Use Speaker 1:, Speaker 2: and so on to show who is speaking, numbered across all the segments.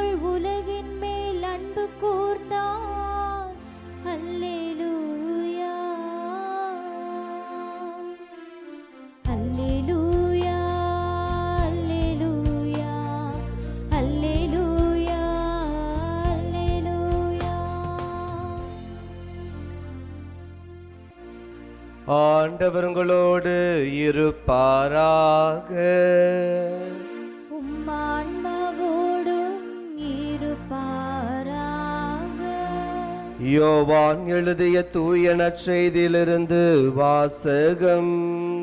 Speaker 1: உலகின் மேல் அன்பு கூர்ந்தார். அல்லேலூயா அல்லேலூயா அல்லேலூயா அல்லேலூயா அல்லேலூயா.
Speaker 2: ஆண்டவர் உங்களோடு இருப்பாராக.
Speaker 1: உம்மான்மாவோடும் இருப்பாராக.
Speaker 2: யோவான் எழுதிய தூய நற்செய்தியிலிருந்து வாசகம்.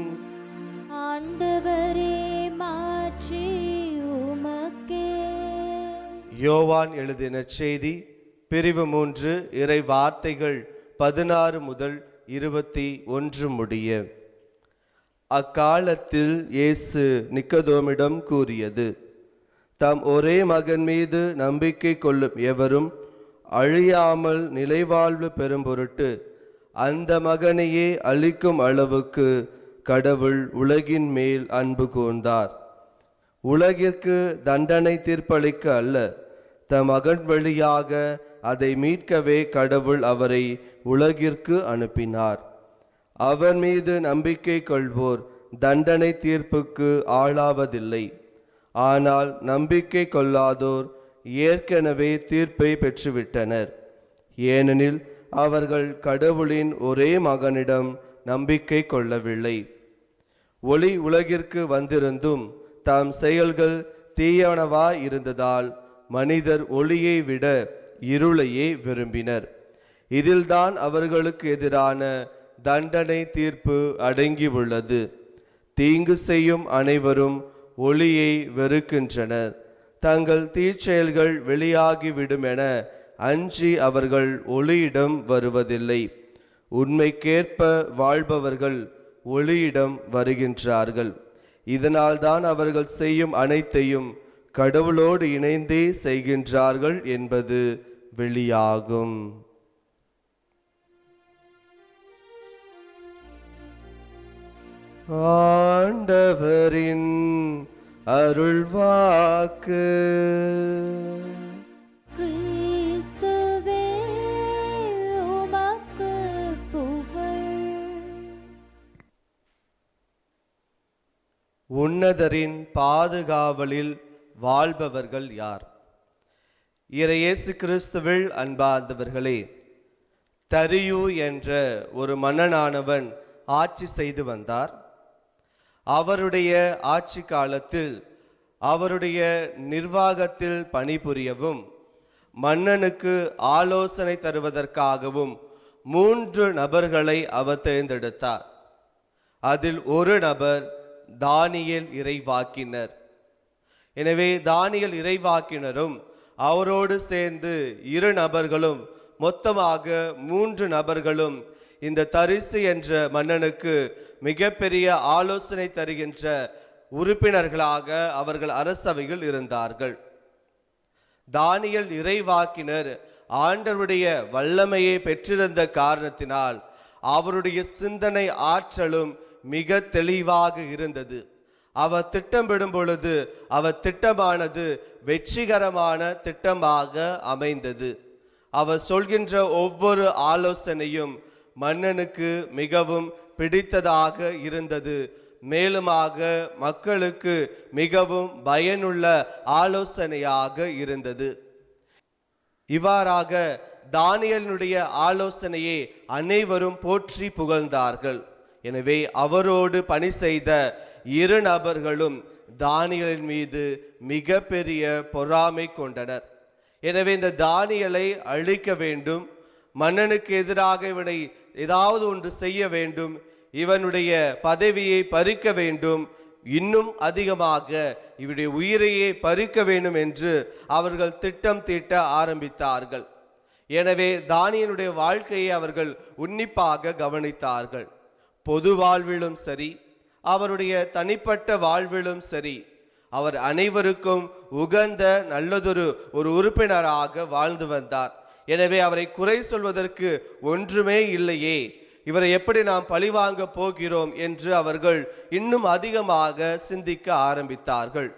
Speaker 1: ஆண்டவரே மாற்றி உமக்கே.
Speaker 2: யோவான் எழுதிய நற்செய்தி பிரிவு 3 இறை வார்த்தைகள் 16 முதல் 21 முடிய. அக்காலத்தில் இயேசு நிக்கதோமிடம் கூறியது, தம் ஒரே மகன் மீது நம்பிக்கை கொள்ளும் எவரும் அழியாமல் நிலைவாழ்வு பெறும் பொருட்டு அந்த மகனையே அளிக்கும் அளவுக்கு கடவுள் உலகின் மேல் அன்பு கூர்ந்தார். உலகிற்கு தண்டனை தீர்ப்பளிக்க அல்ல, தம் மகன் வழியாக அதை மீட்கவே கடவுள் அவரை உலகிற்கு அனுப்பினார். அவர் மீது நம்பிக்கை கொள்வோர் தண்டனை தீர்ப்புக்கு ஆளாவதில்லை. ஆனால் நம்பிக்கை கொள்ளாதோர் ஏற்கனவே தீர்ப்பை பெற்றுவிட்டனர். ஏனெனில் அவர்கள் கடவுளின் ஒரே மகனிடம் நம்பிக்கை கொள்ளவில்லை. ஒளி உலகிற்கு வந்திருந்தும் தம் செயல்கள் தீயனவாய் இருந்ததால் மனிதர் ஒளியை விட இருளையே விரும்பினர். இதில்தான் அவர்களுக்கு எதிரான தண்டனை தீர்ப்பு அடங்கியுள்ளது. தீங்கு செய்யும் அனைவரும் ஒளியை வெறுக்கின்றனர். தங்கள் தீச்செயல்கள் வெளியாகிவிடும் என அஞ்சி அவர்கள் ஒளியிடம் வருவதில்லை. உண்மைக்கேற்ப வாழ்பவர்கள் ஒளியிடம் வருகின்றார்கள். இதனால்தான் அவர்கள் செய்யும் அனைத்தையும் கடவுளோடு இணைந்தே செய்கின்றார்கள் என்பது வெளியாகும். ஆண்டவரின் அருள்வாக்கு.
Speaker 1: கிறிஸ்துவே உமக்கு புகழ்.
Speaker 2: உன்னதரின் பாதுகாவலில் வாழ்பவர்கள் யார்? இயேசு கிறிஸ்துவில் அன்பார்ந்தவர்களே, தரியு என்ற ஒரு மன்னனானவன் ஆட்சி செய்து வந்தார். அவருடைய ஆட்சி காலத்தில் அவருடைய நிர்வாகத்தில் பணிபுரியவும் மன்னனுக்கு ஆலோசனை தருவதற்காகவும் 3 நபர்களை அவர் தேர்ந்தெடுத்தார். அதில் ஒரு நபர் தானியேல் இறைவாக்கினர். எனவே தானியேல் இறைவாக்கினரும் அவரோடு சேர்ந்து 2 நபர்களும் மொத்தமாக 3 நபர்களும் இந்த தரிசு என்ற மன்னனுக்கு மிகப்பெரிய ஆலோசனை தருகின்ற உறுப்பினர்களாக அவர்கள் அரசவையில் இருந்தார்கள். தானியேல் இறைவாக்கினர் ஆண்டவருடைய வல்லமையை பெற்றிருந்த காரணத்தினால் அவருடைய சிந்தனை ஆற்றலும் மிக தெளிவாக இருந்தது. அவர் திட்டமிடும் பொழுது அவர் திட்டமானது வெற்றிகரமான திட்டமாக அமைந்தது. அவர் சொல்கின்ற ஒவ்வொரு ஆலோசனையும் மன்னனுக்கு மிகவும் பிடித்ததாக இருந்தது. மேலுமாக மக்களுக்கு மிகவும் பயனுள்ள ஆலோசனையாக இருந்தது. இவ்வாறாக தானியேலுடைய ஆலோசனையை அனைவரும் போற்றி புகழ்ந்தார்கள். எனவே அவரோடு பணி செய்த 2 நபர்களும் தானியேலின் மீது மிக பெரிய பொறாமை கொண்டனர். எனவே இந்த தானியேலை அழிக்க வேண்டும், மன்னனுக்கு எதிராக இவனை ஏதாவது ஒன்று செய்ய வேண்டும், இவனுடைய பதவியை பறிக்க வேண்டும், இன்னும் அதிகமாக இவருடைய உயிரையே பறிக்க வேண்டும் என்று அவர்கள் திட்டம் தீட்ட ஆரம்பித்தார்கள். எனவே தானியேலுடைய வாழ்க்கையை அவர்கள் உன்னிப்பாக கவனித்தார்கள். பொது வாழ்விலும் சரி, அவருடைய தனிப்பட்ட வாழ்விலும் சரி, அவர் அனைவருக்கும் உகந்த நல்லதொரு உறுப்பினராக வாழ்ந்து வந்தார். எனவே அவரை குறை சொல்வதற்கு ஒன்றுமே இல்லையே, இவரை எப்படி நாம் பழிவாங்க போகிறோம் என்று அவர்கள் இன்னும் அதிகமாக சிந்திக்க ஆரம்பித்தார்கள்.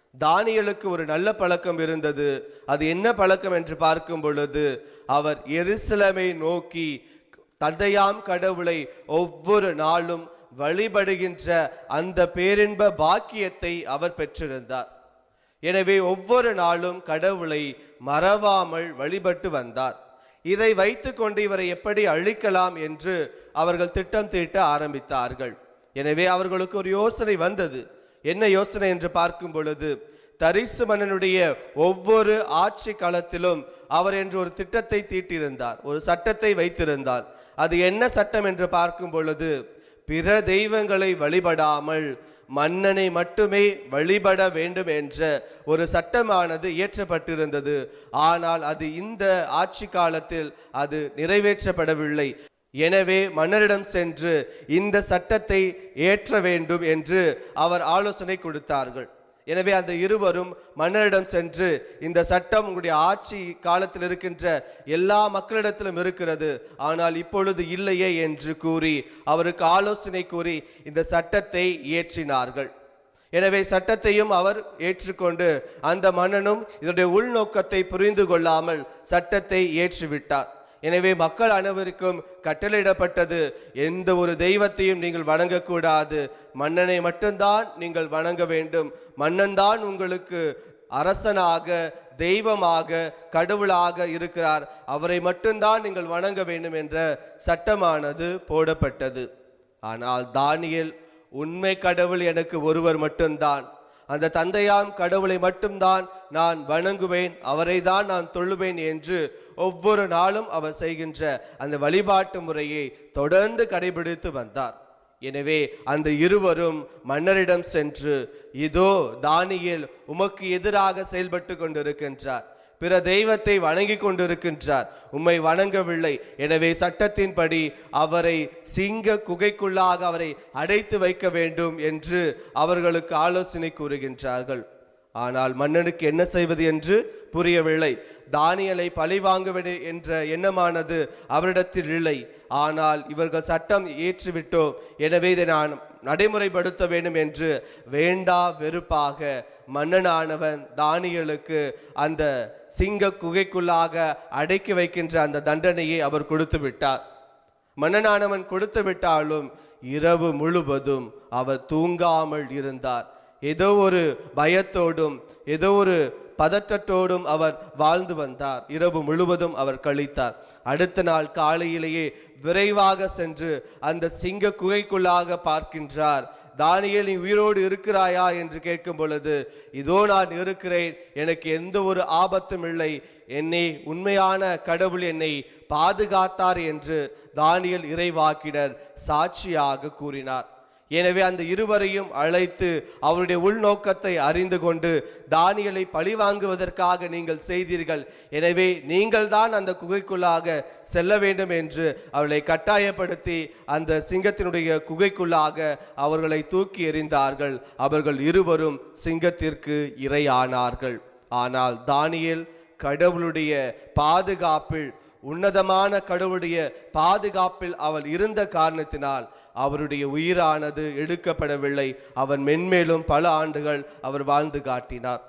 Speaker 2: தானியேலுக்கு ஒரு நல்ல பழக்கம் இருந்தது. அது என்ன பழக்கம் என்று பார்க்கும் பொழுது, அவர் எருசலேமை நோக்கி தந்தையாம் கடவுளை ஒவ்வொரு நாளும் வழிபடுகின்ற அந்த பேரின்ப பாக்கியத்தை அவர் பெற்றிருந்தார். எனவே ஒவ்வொரு நாளும் கடவுளை மறவாமல் வழிபட்டு வந்தார். இதை வைத்துக்கொண்டு இவரை எப்படி அழிக்கலாம் என்று அவர்கள் திட்டம் தீட்ட ஆரம்பித்தார்கள். எனவே அவர்களுக்கு ஒரு யோசனை வந்தது. என்ன யோசனை என்று பார்க்கும் பொழுது, தரிசு மன்னனுடைய ஒவ்வொரு ஆட்சி காலத்திலும் அவர் என்று ஒரு திட்டத்தை தீட்டியிருந்தார், ஒரு சட்டத்தை வைத்திருந்தார். அது என்ன சட்டம் என்று பார்க்கும் பொழுது, பிற தெய்வங்களை வழிபடாமல் மன்னனை மட்டுமே வழிபட வேண்டும் என்ற ஒரு சட்டமானது இயற்றப்பட்டிருந்தது. ஆனால் அது இந்த ஆட்சி காலத்தில் அது நிறைவேற்றப்படவில்லை. எனவே மன்னரிடம் சென்று இந்த சட்டத்தை ஏற்ற வேண்டும் என்று அவர் ஆலோசனை கொடுத்தார்கள். எனவே அந்த இருவரும் மன்னரிடம் சென்று, இந்த சட்டம் உங்களுடைய ஆட்சி காலத்தில் இருக்கின்ற எல்லா மக்களிடத்திலும் இருக்கிறது, ஆனால் இப்பொழுது இல்லையே என்று கூறி அவருக்கு ஆலோசனை கூறி இந்த சட்டத்தை இயற்றினார்கள். எனவே சட்டத்தையும் அவர் ஏற்றுக்கொண்டு அந்த மன்னனும் இதனுடைய உள்நோக்கத்தை புரிந்து கொள்ளாமல் சட்டத்தை ஏற்றிவிட்டார். எனவே மக்கள் அனைவருக்கும் கட்டளையிடப்பட்டது, எந்த ஒரு தெய்வத்தையும் நீங்கள் வணங்கக்கூடாது, மன்னனை மட்டும்தான் நீங்கள் வணங்க வேண்டும். மன்னன்தான் உங்களுக்கு அரசனாக, தெய்வமாக, கடவுளாக இருக்கிறார், அவரை மட்டும்தான் நீங்கள் வணங்க வேண்டும் என்ற சட்டமானது போடப்பட்டது. ஆனால் தானியேல், உண்மை கடவுள் எனக்கு ஒருவர் மட்டும்தான், அந்த தந்தையாம் கடவுளை மட்டும்தான் நான் வணங்குவேன், அவரை தான் நான் தொழுவேன் என்று ஒவ்வொரு நாளும் அவர் செய்கின்ற அந்த வழிபாட்டு முறையை தொடர்ந்து கடைபிடித்து வந்தார். எனவே அந்த இருவரும் மன்னரிடம் சென்று, இதோ தானியேல் உமக்கு எதிராக செயல்பட்டு கொண்டிருக்கின்றார், பிற தெய்வத்தை வணங்கி கொண்டிருக்கின்றார், உம்மை வணங்கவில்லை. எனவே சட்டத்தின்படி அவரை சிங்க குகைக்குள்ளாக அவரை அடைத்து வைக்க வேண்டும் என்று அவர்களுக்கு ஆலோசனை கூறுகின்றார்கள். ஆனால் மன்னனுக்கு என்ன செய்வது என்று புரியவில்லை. தானியேலை பழி வாங்க வேண்டும் என்ற எண்ணமானது அவரிடத்தில் இல்லை. ஆனால் இவர்கள் சட்டம் ஏற்றிவிட்டோம், எனவே இதை நான் நடைமுறைப்படுத்த வேண்டும் என்று வேண்டா வெறுப்பாக மன்னனானவன் தானியேலுக்கு அந்த சிங்க குகைக்குள்ளாக அடைக்கி வைக்கின்ற அந்த தண்டனையை அவர் கொடுத்து விட்டார். மன்னனானவன் கொடுத்து விட்டாலும் இரவு முழுவதும் அவர் தூங்காமல் இருந்தார். ஏதோ ஒரு பயத்தோடும் ஏதோ ஒரு பதற்றத்தோடும் அவர் வாழ்ந்து வந்தார். இரவு முழுவதும் அவர் கழித்தார். அடுத்த நாள் காலையிலேயே விரைவாக சென்று அந்த சிங்க குகைக்குள்ளாக பார்க்கின்றார். தானியேல், நீ உயிரோடு இருக்கிறாயா என்று கேட்கும் பொழுது, இதோ நான் இருக்கிறேன், எனக்கு எந்த ஒரு ஆபத்தும் இல்லை, என்னை உண்மையான கடவுள் என்னை பாதுகாத்தார் என்று தானியேல் இறைவாக்கினர் சாட்சியாக கூறினார். எனவே அந்த இருவரையும் அழைத்து அவருடைய உள்நோக்கத்தை அறிந்து கொண்டு, தானியேலை பழிவாங்குவதற்காக நீங்கள் செய்தீர்கள், எனவே நீங்கள் தான் அந்த குகைக்குள்ளாக செல்ல வேண்டும் என்று அவர்களை கட்டாயப்படுத்தி அந்த சிங்கத்தினுடைய குகைக்குள்ளாக அவர்களை தூக்கி எறிந்தார்கள். அவர்கள் இருவரும் சிங்கத்திற்கு இரையானார்கள். ஆனால் தானியேல் கடவுளுடைய பாதுகாப்பில், உன்னதமான கடவுளுடைய பாதுகாப்பில் அவள் இருந்த காரணத்தினால் அவருடைய உயிரானது எடுக்கப்படவில்லை. அவன் மென்மேலும் பல ஆண்டுகள் அவர் வாழ்ந்து காட்டினார்.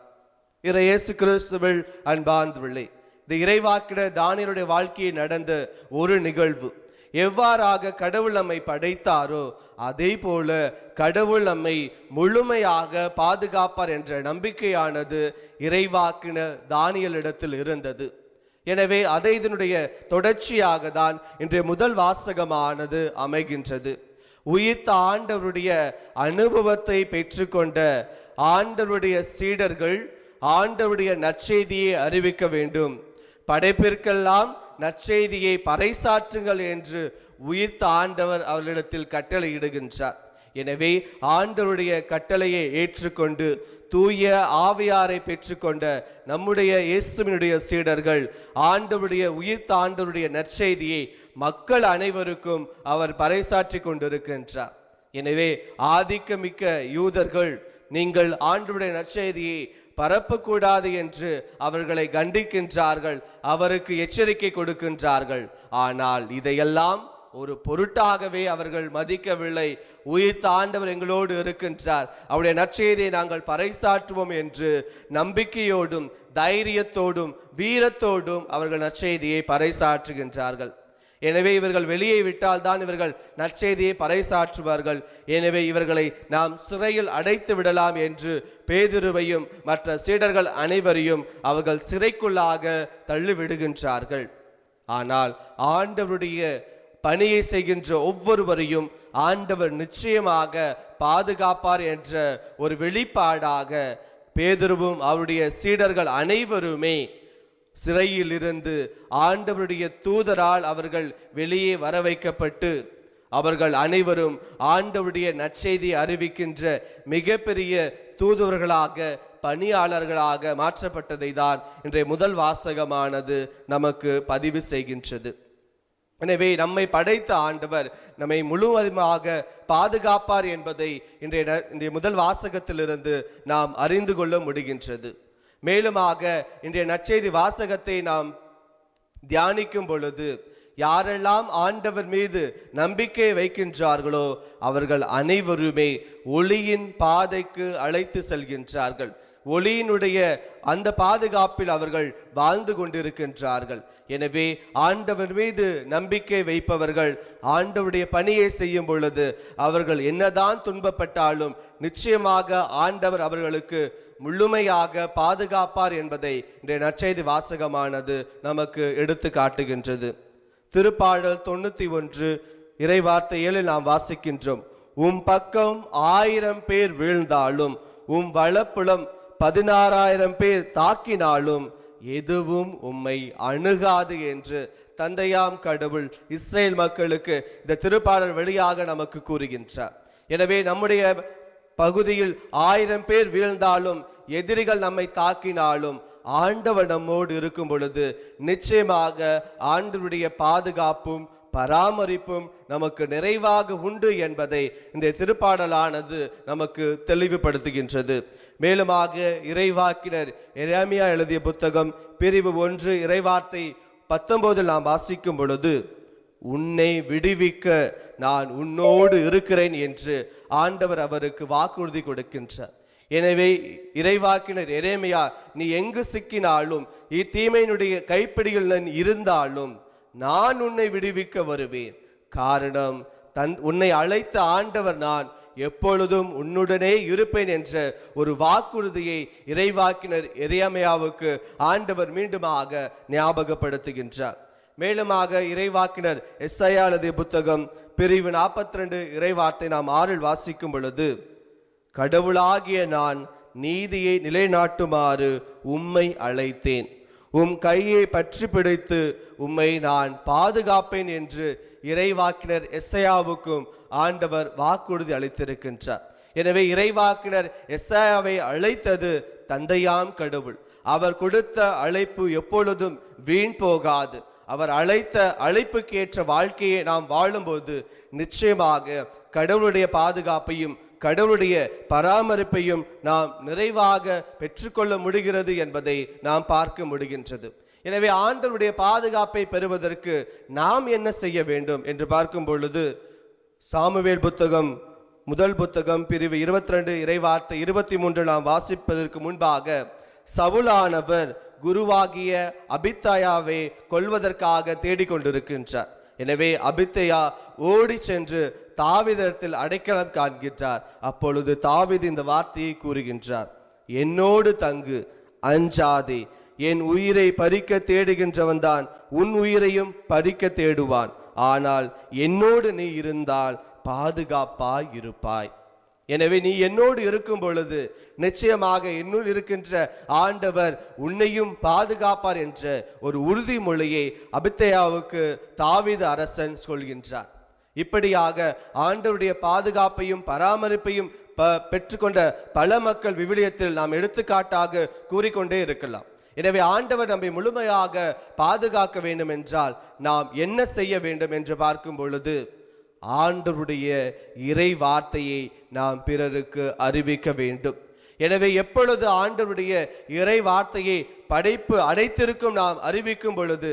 Speaker 2: இயேசு கிறிஸ்துவில் அன்பார்ந்தவர்களே, இந்த இறைவாக்கினர் தானியேலுடைய வாழ்க்கையை நடந்த ஒரு நிகழ்வு. எவ்வாறாக கடவுள் நம்மை படைத்தாரோ அதே போல கடவுள் நம்மை முழுமையாக பாதுகாப்பார் என்ற நம்பிக்கையானது இறைவாக்கினர் தானியேலிடத்தில் இருந்தது. எனவே அதை இதனுடைய தொடர்ச்சியாக தான் இன்றைய முதல் வாசகமானது அமைகின்றது. உயிர்த்த ஆண்டவருடைய அனுபவத்தை பெற்றுக்கொண்ட ஆண்டவருடைய சீடர்கள் ஆண்டவருடைய நற்செய்தியை அறிவிக்க வேண்டும், படைப்பிற்கெல்லாம் நற்செய்தியை பறைசாற்றுங்கள் என்று உயிர்த்த ஆண்டவர் அவர்களிடத்தில் கட்டளையிடுகின்றார். எனவே ஆண்டவருடைய கட்டளையை ஏற்றுக்கொண்டு தூய ஆவியாரை பெற்றுக்கொண்ட நம்முடைய இயேசுவினுடைய சீடர்கள் ஆண்டவருடைய உயிர்த்த ஆண்டவருடைய நற்செய்தியை மக்கள் அனைவருக்கும் அவர் பறைசாற்றி கொண்டிருக்கின்றார். எனவே ஆதிக்கமிக்க யூதர்கள், நீங்கள் ஆண்டவருடைய நற்செய்தியை பரப்பக்கூடாது என்று அவர்களை கண்டிக்கின்றார்கள், அவருக்கு எச்சரிக்கை கொடுக்கின்றார்கள். ஆனால் இதையெல்லாம் ஒரு பொருட்டாகவே அவர்கள் மதிக்கவில்லை. உயிர்த்த ஆண்டவர் எங்களோடு இருக்கின்றார், அவருடைய நற்செய்தியை நாங்கள் பறைசாற்றுவோம் என்று நம்பிக்கையோடும் தைரியத்தோடும் வீரத்தோடும் அவர்கள் நற்செய்தியை பறைசாற்றுகின்றார்கள். எனவே இவர்கள் வெளியே விட்டால் தான் இவர்கள் நற்செய்தியை பறைசாற்றுவார்கள். எனவே இவர்களை நாம் சிறையில் அடைத்து விடலாம் என்று பேதுருவையும் மற்ற சீடர்கள் அனைவரையும் அவர்கள் சிறைக்குள்ளாக தள்ளிவிடுகின்றார்கள். ஆனால் ஆண்டவருடைய பணியை செய்கின்ற ஒவ்வொருவரையும் ஆண்டவர் நிச்சயமாக பாதுகாப்பார் என்ற ஒரு வெளிப்பாடாக பேதுருவும் அவருடைய சீடர்கள் அனைவருமே சிறையில் இருந்து ஆண்டவருடைய தூதரால் அவர்கள் வெளியே வர வைக்கப்பட்டு அவர்கள் அனைவரும் ஆண்டவருடைய நற்செய்தி அறிவிக்கின்ற மிகப்பெரிய தூதுவர்களாக பணியாளர்களாக மாற்றப்பட்டதை தான் இன்றைய முதல் வாசகமானது நமக்கு பதிவு செய்கின்றது. எனவே நம்மை படைத்த ஆண்டவர் நம்மை முழுவதுமாக பாதுகாப்பார் என்பதை இன்றைய முதல் வாசகத்திலிருந்து நாம் அறிந்து கொள்ள முடிகின்றது. மேலுமாக இன்றைய நற்செய்தி வாசகத்தை நாம் தியானிக்கும் பொழுது யாரெல்லாம் ஆண்டவர் மீது நம்பிக்கை வைக்கின்றார்களோ அவர்கள் அனைவருமே ஒளியின் பாதைக்கு அழைத்து செல்கின்றார்கள். ஒளியினுடைய அந்த பாதுகாப்பில் அவர்கள் வாழ்ந்து கொண்டிருக்கின்றார்கள். எனவே ஆண்டவர் மீது நம்பிக்கை வைப்பவர்கள் ஆண்டவருடைய பணியை செய்யும் பொழுது அவர்கள் என்னதான் துன்பப்பட்டாலும் நிச்சயமாக ஆண்டவர் அவர்களுக்கு முழுமையாக பாதுகாப்பார் என்பதை இன்றைய நற்செய்தி வாசகமானது நமக்கு எடுத்து காட்டுகின்றது. திருப்பாடல் 91 இறைவார்த்தை 7 நாம் வாசிக்கின்றோம். உம் பக்கம் 1000 பேர் வீழ்ந்தாலும் உம் வலப்புலம் 16,000 பேர் தாக்கினாலும் எதுவும் உம்மை அணுகாது என்று தந்தையாம் கடவுள் இஸ்ரேல் மக்களுக்கு இந்த திருப்பாடல் வழியாக நமக்கு கூறுகின்றார். எனவே நம்முடைய பகுதியில் 1000 பேர் வீழ்ந்தாலும் எதிரிகள் நம்மை தாக்கினாலும் ஆண்டவர் நம்மோடு இருக்கும் பொழுது நிச்சயமாக ஆண்டவருடைய பாதுகாப்பும் பராமரிப்பும் நமக்கு நிறைவாக உண்டு என்பதை இந்த திருப்பாடலானது நமக்கு தெளிவுபடுத்துகின்றது. மேலுமாக இறைவாக்கினர் எரேமியா எழுதிய புத்தகம் பிரிவு 1 இறைவார்த்தை 19 நாம் வாசிக்கும் பொழுது உன்னை விடுவிக்க நான் உன்னோடு இருக்கிறேன் என்று ஆண்டவர் அவருக்கு வாக்குறுதி கொடுக்கின்றார். எனவே இறைவாக்கினர் எரேமியா நீ எங்கு சிக்கினாலும் இத்தீமையினுடைய கைப்பிடியில் இருந்தாலும் நான் உன்னை விடுவிக்க வருவேன். காரணம் உன்னை அழைத்த ஆண்டவர் நான் எப்பொழுதும் உன்னுடனே இருப்பேன் என்ற ஒரு வாக்குறுதியை இறைவாக்கினர் எரேமியாவுக்கு ஆண்டவர் மீண்டுமாக ஞாபகப்படுத்துகின்றார். மேலுமாக இறைவாக்கினர் எஸ்ஐயா எழுதிய புத்தகம் பிரிவு 42 இறைவார்த்தை நாம் 6 வாசிக்கும் பொழுது கடவுளாகிய நான் நீதியை நிலைநாட்டுமாறு உம்மை அழைத்தேன், உம் கையை பற்றி பிடித்து உம்மை நான் பாதுகாப்பேன் என்று இறைவாக்கினர் எஸ்ஐயாவுக்கும் ஆண்டவர் வாக்குறுதி அளித்திருக்கின்றார். எனவே இறைவாக்கினர் எஸ்ஐயாவை அழைத்தது தந்தையாம் கடவுள். அவர் கொடுத்த அழைப்பு எப்பொழுதும் வீண் போகாது. அவர் அழைத்த அழைப்புக்கு ஏற்ற வாழ்க்கையை நாம் வாழும்போது நிச்சயமாக கடவுளுடைய பாதுகாப்பையும் கடவுளுடைய பராமரிப்பையும் நாம் நிறைவாக பெற்றுக்கொள்ள முடிகிறது என்பதை நாம் பார்க்க முடிகின்றது. எனவே ஆண்டவருடைய பாதுகாப்பை பெறுவதற்கு நாம் என்ன செய்ய வேண்டும் என்று பார்க்கும் பொழுது சாமுவேல் புத்தகம் முதல் புத்தகம் பிரிவு 22 இறைவார்த்தை 23 நாம் வாசிப்பதற்கு முன்பாக சவுலானவர் குருவாகிய அபித்தாயாவை கொல்வதற்காக தேடிக்கொண்டிருக்கின்றார். எனவே அபித்தயா ஓடி சென்று தாவீதிடத்தில் அடைக்கலம் காண்கின்றார். அப்பொழுது தாவீது இந்த வார்த்தையை கூறுகின்றார், என்னோடு தங்கு, அஞ்சாதே, என் உயிரை பறிக்க தேடுகின்றவன் தான் உன் உயிரையும் பறிக்க தேடுவான். ஆனால் என்னோடு நீ இருந்தால் பாதுகாப்பாய் இருப்பாய். எனவே நீ என்னோடு இருக்கும் பொழுது நிச்சயமாக என்னுள் இருக்கின்ற ஆண்டவர் உன்னையும் பாதுகாப்பார் என்ற ஒரு உறுதிமொழியை அபித்தயாவுக்கு தாவீது அரசன் சொல்கின்றார். இப்படியாக ஆண்டவருடைய பாதுகாப்பையும் பராமரிப்பையும் பெற்றுக்கொண்ட பல மக்கள் விவிலியத்தில் நாம் எடுத்துக்காட்டாக கூறிக்கொண்டே இருக்கலாம். எனவே ஆண்டவர் நம்மை முழுமையாக பாதுகாக்க வேண்டும் என்றால் நாம் என்ன செய்ய வேண்டும் என்று பார்க்கும் பொழுது ஆண்டவருடைய இறை வார்த்தையை நாம் பிறருக்கு அறிவிக்க வேண்டும். எனவே எப்பொழுது ஆண்டவருடைய இறை வார்த்தையை படைப்பு அடைத்திருக்கும் நாம் அறிவிக்கும் பொழுது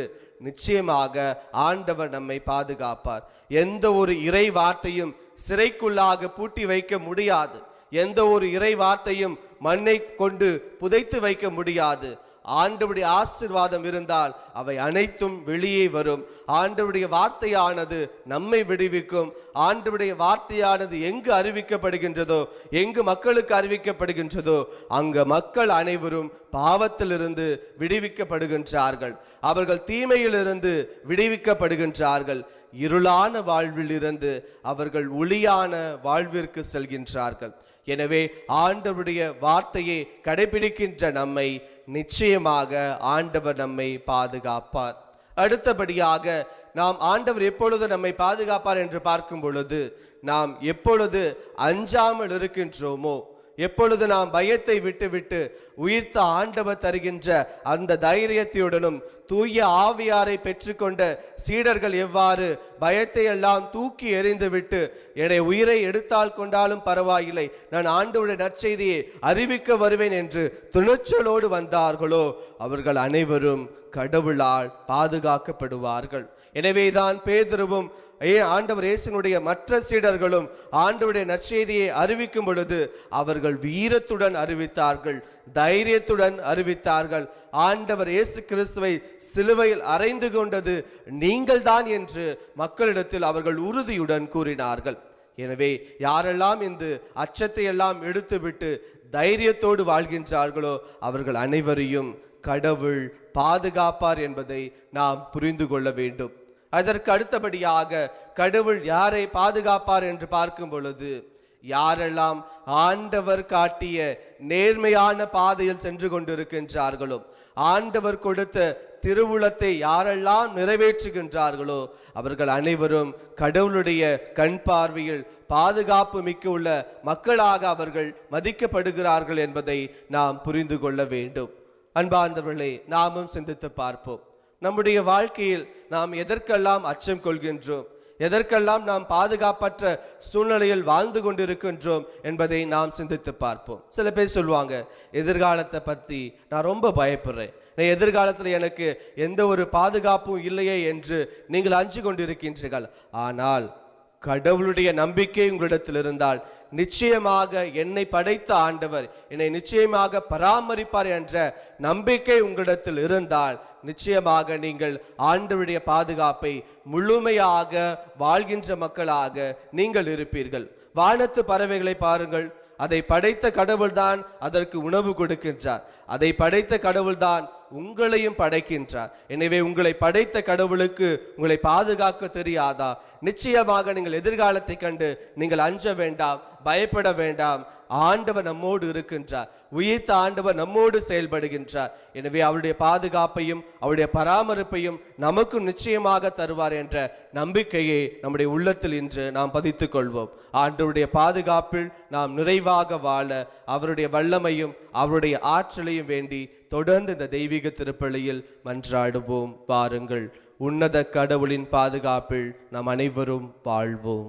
Speaker 2: நிச்சயமாக ஆண்டவர் நம்மை பாதுகாப்பார். எந்த ஒரு இறை வார்த்தையும் சிறைக்குள்ளாக பூட்டி வைக்க முடியாது. எந்த ஒரு இறை வார்த்தையும் மண்ணை கொண்டு புதைத்து வைக்க முடியாது. ஆண்டவருடைய ஆசீர்வாதம் இருந்தால் அவை அனைத்தும் வெளியே வரும். ஆண்டவருடைய வார்த்தையானது நம்மை விடுவிக்கும். ஆண்டவருடைய வார்த்தையானது எங்கு அறிவிக்கப்படுகின்றதோ, எங்கு மக்களுக்கு அறிவிக்கப்படுகின்றதோ, அங்கு மக்கள் அனைவரும் பாவத்திலிருந்து விடுவிக்கப்படுகின்றார்கள். அவர்கள் தீமையிலிருந்து விடுவிக்கப்படுகின்றார்கள். இருளான வாழ்வில் இருந்து அவர்கள் ஒளியான வாழ்விற்கு செல்கின்றார்கள். எனவே ஆண்டவருடைய வார்த்தையை கடைபிடிக்கின்ற நம்மை நிச்சயமாக ஆண்டவர் நம்மை பாதுகாப்பார். அடுத்தபடியாக நாம் ஆண்டவர் எப்பொழுது நம்மை பாதுகாப்பார் என்று பார்க்கும் பொழுது, நாம் எப்பொழுது அஞ்சாமல் இருக்கின்றோமோ, எப்பொழுது நாம் பயத்தை விட்டுவிட்டு உயிர்த்த ஆண்டவர் தருகின்ற அந்த தைரியத்துடனும் தூய ஆவியாரை பெற்றுக்கொண்ட சீடர்கள் எவ்வாறு பயத்தை எல்லாம் தூக்கி எறிந்துவிட்டு என்னை உயிரை எடுத்தால் கொண்டாலும் பரவாயில்லை, நான் ஆண்டவருடைய நற்செய்தியை அறிவிக்க வருவேன் என்று துணிச்சலோடு வந்தார்களோ, அவர்கள் அனைவரும் கடவுளால் பாதுகாக்கப்படுவார்கள். எனவேதான் பேதுருவும் ஆண்டவர் இயேசுவினுடைய மற்ற சீடர்களும் ஆண்டவருடைய நற்செய்தியை அறிவிக்கும் பொழுது அவர்கள் வீரத்துடன் அறிவித்தார்கள், தைரியத்துடன் அறிவித்தார்கள். ஆண்டவர் இயேசு கிறிஸ்துவை சிலுவையில் அறைந்து கொண்டது நீங்கள் தான் என்று மக்களிடத்தில் அவர்கள் உறுதியுடன் கூறினார்கள். எனவே யாரெல்லாம் இந்த அச்சத்தை எல்லாம் எடுத்துவிட்டு தைரியத்தோடு வாழ்கின்றார்களோ அவர்கள் அனைவரையும் கடவுள் பாதுகாப்பார் என்பதை நாம் புரிந்து கொள்ள வேண்டும். அதற்கு அடுத்தபடியாக கடவுள் யாரை பாதுகாப்பார் என்று பார்க்கும் பொழுது, யாரெல்லாம் ஆண்டவர் காட்டிய நேர்மையான பாதையில் சென்று கொண்டிருக்கின்றார்களோ, ஆண்டவர் கொடுத்த திருவுளத்தை யாரெல்லாம் நிறைவேற்றுகின்றார்களோ அவர்கள் அனைவரும் கடவுளுடைய கண் பார்வையில் பாதுகாப்பு மிக்க உள்ள மக்களாக அவர்கள் மதிக்கப்படுகிறார்கள் என்பதை நாம் புரிந்து கொள்ள வேண்டும். அன்பார்ந்தவர்களே, நாமும் சிந்தித்து பார்ப்போம். நம்முடைய வாழ்க்கையில் நாம் எதற்கெல்லாம் அச்சம் கொள்கின்றோம், எதற்கெல்லாம் நாம் பாதுகாப்பற்ற சூழ்நிலையில் வாழ்ந்து கொண்டிருக்கின்றோம் என்பதை நாம் சிந்தித்து பார்ப்போம். சில பேர் சொல்லுவாங்க, எதிர்காலத்தை பற்றி நான் ரொம்ப பயப்படுறேன், நான் எதிர்காலத்தில் எனக்கு எந்த ஒரு பாதுகாப்பும் இல்லையே என்று நீங்கள் அஞ்சு கொண்டிருக்கின்றீர்கள். ஆனால் கடவுளுடைய நம்பிக்கை உங்களிடத்தில் இருந்தால் நிச்சயமாக என்னை படைத்த ஆண்டவர் என்னை நிச்சயமாக பராமரிப்பார் என்ற நம்பிக்கை உங்களிடத்தில் இருந்தால் நிச்சயமாக நீங்கள் ஆண்டவருடைய பாதுகாப்பை முழுமையாக வாழ்கின்ற மக்களாக நீங்கள் இருப்பீர்கள். வானத்து பறவைகளை பாருங்கள், அதை படைத்த கடவுள்தான் அதற்கு உணவு கொடுக்கின்றார். அதை படைத்த கடவுள்தான் உங்களையும் படைக்கின்றார். எனவே உங்களை படைத்த கடவுளுக்கு உங்களை பாதுகாக்க தெரியாதா? நிச்சயமாக நீங்கள் எதிர்காலத்தை கண்டு நீங்கள் அஞ்ச வேண்டாம், பயப்பட வேண்டாம். ஆண்டவர் நம்மோடு இருக்கின்றார், உயிர்த்த ஆண்டவர் நம்மோடு செயல்படுகின்றார். எனவே அவருடைய பாதுகாப்பையும் அவருடைய பராமரிப்பையும் நமக்கு நிச்சயமாக தருவார் என்ற நம்பிக்கையை நம்முடைய உள்ளத்தில் இன்று நாம் பதித்துக் கொள்வோம். ஆண்டவருடைய பாதுகாப்பில் நாம் நிறைவாக வாழ அவருடைய வல்லமையும் அவருடைய ஆற்றலையும் வேண்டி தொடர்ந்து இந்த தெய்வீக திருப்பலியில் மன்றாடுவோம். வாருங்கள், உன்னத கடவுளின் பாதுகாப்பில் நாம் அனைவரும் வாழ்வோம்.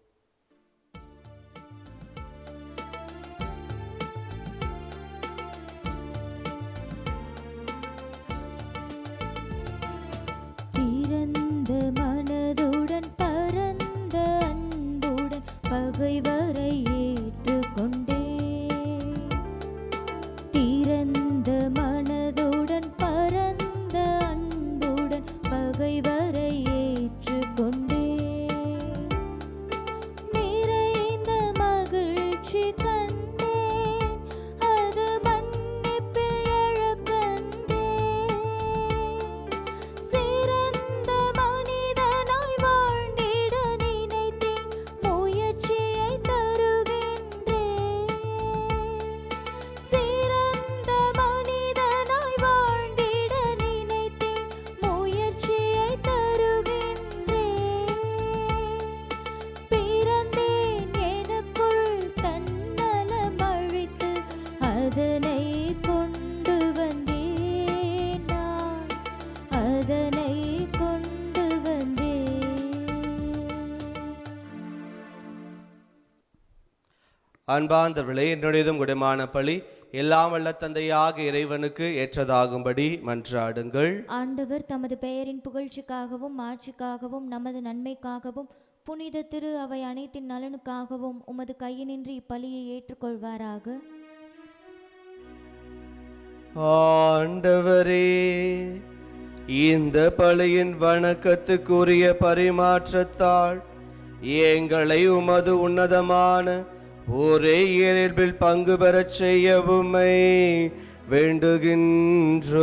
Speaker 1: மனதுடன் பரந்த அன்புடன் பகைவரை ஏற்றுக்கொண்டே, திறந்த மனதுடன் பரந்த அன்புடன் பகைவரை ஏற்றுக்கொண்டே, நிறைந்த மகிழ்ச்சி கண்டேன், அது மன்னிப்பில் எழக் கண்டேன், சிறந்த மனிதனாய் வாழ்ந்திட நினைத்தேன், முயற்சியை தருகின்றேன், சிறந்த மனிதனாய் வாழ்ந்திட நினைத்தேன், முயற்சியை தருகின்றேன், பிறந்தேன் எனக்குள் தன்னலம் அழித்து அதனை கொண்டு வந்தேன், நான் அதனை கொண்டு வந்தேன்.
Speaker 2: அன்பார்ந்தவர்களே, என்னுடையதும் குடமான பழி எல்லாம் வல்ல தந்தையாக இறைவனுக்கு ஏற்றதாகும்படி மன்றாடுங்கள்.
Speaker 1: ஆண்டவர் தமது பெயரின் புகழ்ச்சிக்காகவும் ஆட்சிக்காகவும் நமது நன்மைக்காகவும் புனித திரு அவை அனைத்தின் நலனுக்காகவும் உமது கையினின்று இப்பலியை ஏற்றுக்கொள்வாராக.
Speaker 2: ஆண்டவரே, இந்த பலியின் வணக்கத்துக்குரிய பரிமாற்றத்தால் எங்களை உமது உன்னதமான ஒரே இயல்பில் பங்கு பெறச் செய்ய உம்மை வேண்டுகின்றோ.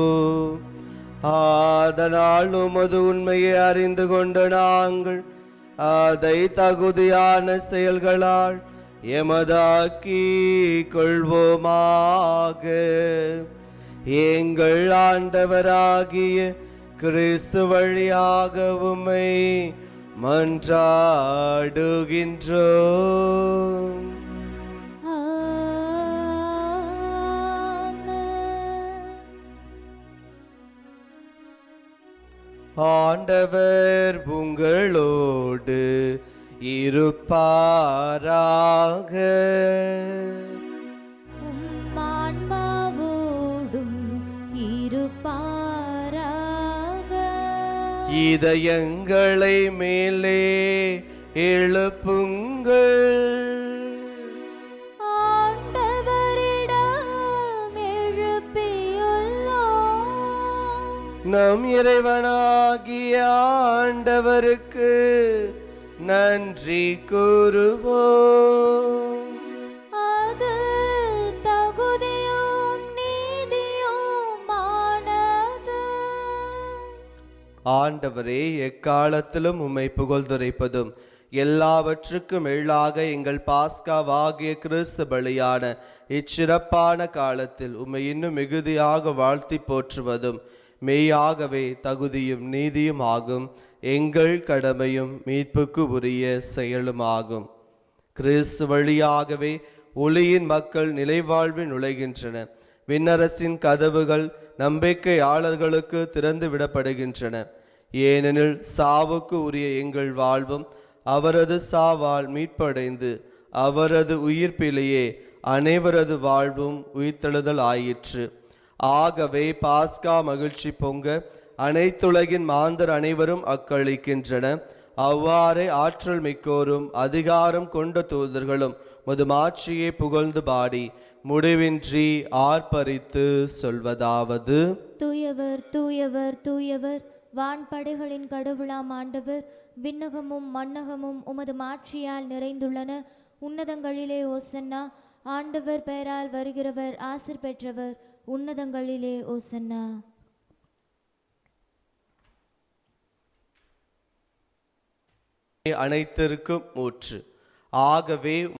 Speaker 2: அதனால் உமது உண்மையை அறிந்து கொண்ட நாங்கள் அதை தகுதியான செயல்களால் எமதாக்கி கொள்வோமாக. எங்கள் ஆண்டவராகிய கிறிஸ்து வழியாக உம்மை மன்றாடுகின்றோம். ஆண்டவர் உங்களோடு இருப்பாராக.
Speaker 1: ஆன்மாவோடும் இருப்பாராக.
Speaker 2: இதயங்களை மேலே எழுப்புங்கள்.
Speaker 1: ஆண்டவரிடம் எழுப்பியுள்ளோம்.
Speaker 2: நம் இறைவனாகிய ஆண்டவருக்கு நன்றி கூறுவோம்.
Speaker 1: அது தகுதியும் நீதியுமானது.
Speaker 2: ஆண்டவரே, எக்காலத்திலும் உம்மை புகழ்ந்துரைப்பதும் எல்லாவற்றுக்கும் எள்ளாக எங்கள் பாஸ்காவாகிய கிறிஸ்து பலியான இச்சிறப்பான காலத்தில் உம்மை இன்னும் மிகுதியாக வாழ்த்தி போற்றுவதும் மெய்யாகவே தகுதியும் நீதியும் ஆகும். எங்கள் கடமையும் மீட்புக்கு உரிய செயலுமாகும். கிறிஸ்து வழியாகவே ஒளியின் மக்கள் நிலைவாழ்வில் நுழைகின்றன. விண்ணரசின் கதவுகள் நம்பிக்கையாளர்களுக்கு திறந்து விடப்படுகின்றன. ஏனெனில் சாவுக்கு உரிய எங்கள் வாழ்வும் அவரது சாவால் மீட்படைந்து அவரது உயிர்ப்பிலேயே அனைவரது வாழ்வும் உயிர்த்தெழுதல் ஆயிற்று. ஆகவே பாஸ்கா மகிழ்ச்சி பொங்க அனைத்துலகின் மாந்தர் அனைவரும் அக்களிக்கின்றன. அவ்வாறே ஆற்றல் மிக்கோரும் அதிகாரம் கொண்ட தூதர்களும் மதுமாட்சியை புகழ்ந்து பாடி முடிவின்றி ஆர்ப்பரித்து சொல்வதாவது:
Speaker 1: தூயவர் தூயவர் தூயவர், வான்படைகளின் கடவுளாம் ஆண்டவர். விண்ணகமும் மண்ணகமும் உமது மாட்சியால் நிறைந்துள்ளன. உன்னதங்களிலே ஓசன்னா. ஆண்டவர் பெயரால் வருகிறவர் ஆசிர் பெற்றவர். உன்னதங்களிலே ஓசன்னா.
Speaker 2: அனைத்திற்கும் ஊற்று. ஆகவே